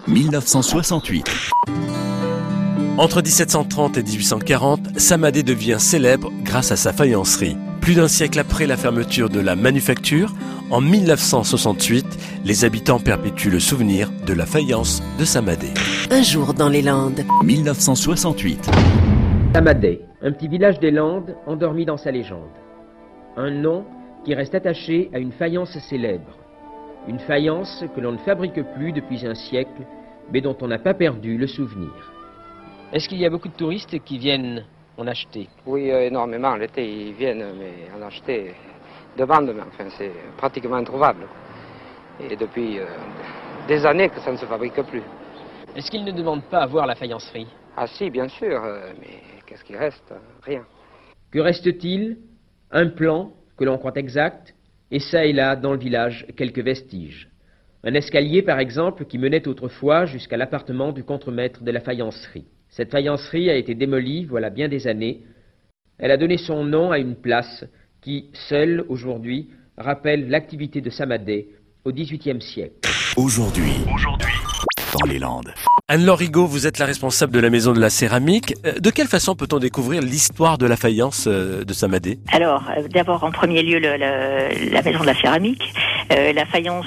1968. Entre 1730 et 1840, Samadé devient célèbre grâce à sa faïencerie. Plus d'un siècle après la fermeture de la manufacture, en 1968, les habitants perpétuent le souvenir de la faïence de Samadé. Un jour dans les Landes. 1968. Samadé, un petit village des Landes endormi dans sa légende. Un nom qui reste attaché à une faïence célèbre. Une faïence que l'on ne fabrique plus depuis un siècle, mais dont on n'a pas perdu le souvenir. Est-ce qu'il y a beaucoup de touristes qui viennent en acheter? Oui, énormément. L'été, ils viennent mais en acheter demande, mais enfin, c'est pratiquement introuvable. Et depuis des années que ça ne se fabrique plus. Est-ce qu'ils ne demandent pas à voir la faïencerie? Ah si, bien sûr, mais qu'est-ce qui reste? Rien. Que reste-t-il? Un plan que l'on croit exact, et ça et là, dans le village, quelques vestiges. Un escalier, par exemple, qui menait autrefois jusqu'à l'appartement du contremaître de la faïencerie. Cette faïencerie a été démolie, voilà bien des années. Elle a donné son nom à une place qui, seule, aujourd'hui, rappelle l'activité de Samadé au XVIIIe siècle. Aujourd'hui, dans les Landes. Anne-Laure Rigaud, vous êtes la responsable de la Maison de la Céramique. De quelle façon peut-on découvrir l'histoire de la faïence de Samadé? Alors, d'abord, en premier lieu, la Maison de la Céramique. La faïence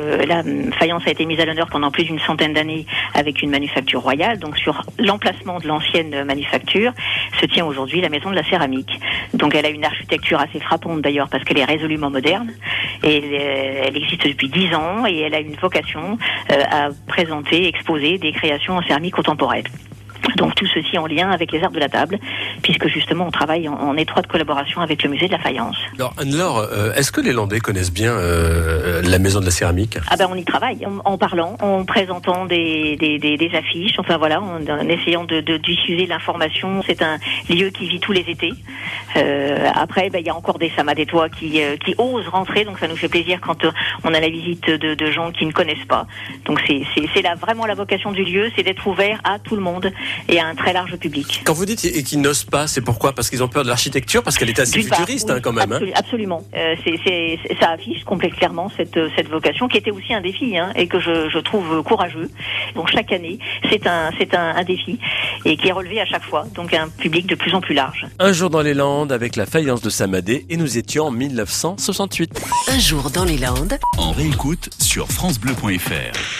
a été mise à l'honneur pendant plus d'une centaine d'années avec une manufacture royale. Donc, sur l'emplacement de l'ancienne manufacture se tient aujourd'hui la Maison de la Céramique. Donc, elle a une architecture assez frappante d'ailleurs parce qu'elle est résolument moderne. Et elle existe depuis 10 ans et elle a une vocation à présenter, exposer des créations en céramique contemporaine. Donc tout ceci en lien avec les arts de la table, puisque justement on travaille en étroite collaboration avec le musée de la faïence. Alors Anne-Laure, est-ce que les Landais connaissent bien la Maison de la Céramique? Ah ben on y travaille, en parlant, en présentant des affiches, enfin voilà, en essayant de diffuser l'information. C'est un lieu qui vit tous les étés. Après, il y a encore des Samadétois qui osent rentrer, donc ça nous fait plaisir quand on a la visite de gens qui ne connaissent pas. Donc c'est là vraiment la vocation du lieu, c'est d'être ouvert à tout le monde et à un très large public. Quand vous dites et qu'ils n'osent pas, c'est pourquoi? Parce qu'ils ont peur de l'architecture, parce qu'elle est assez futuriste, oui, quand même. Absolument. Ça affiche clairement cette vocation qui était aussi un défi, et que je trouve courageux. Donc chaque année, c'est un défi et qui est relevé à chaque fois. Donc un public de plus en plus large. Un jour dans les Landes avec la faïence de Samadé et nous étions en 1968. Un jour dans les Landes. En réécoute sur francebleu.fr.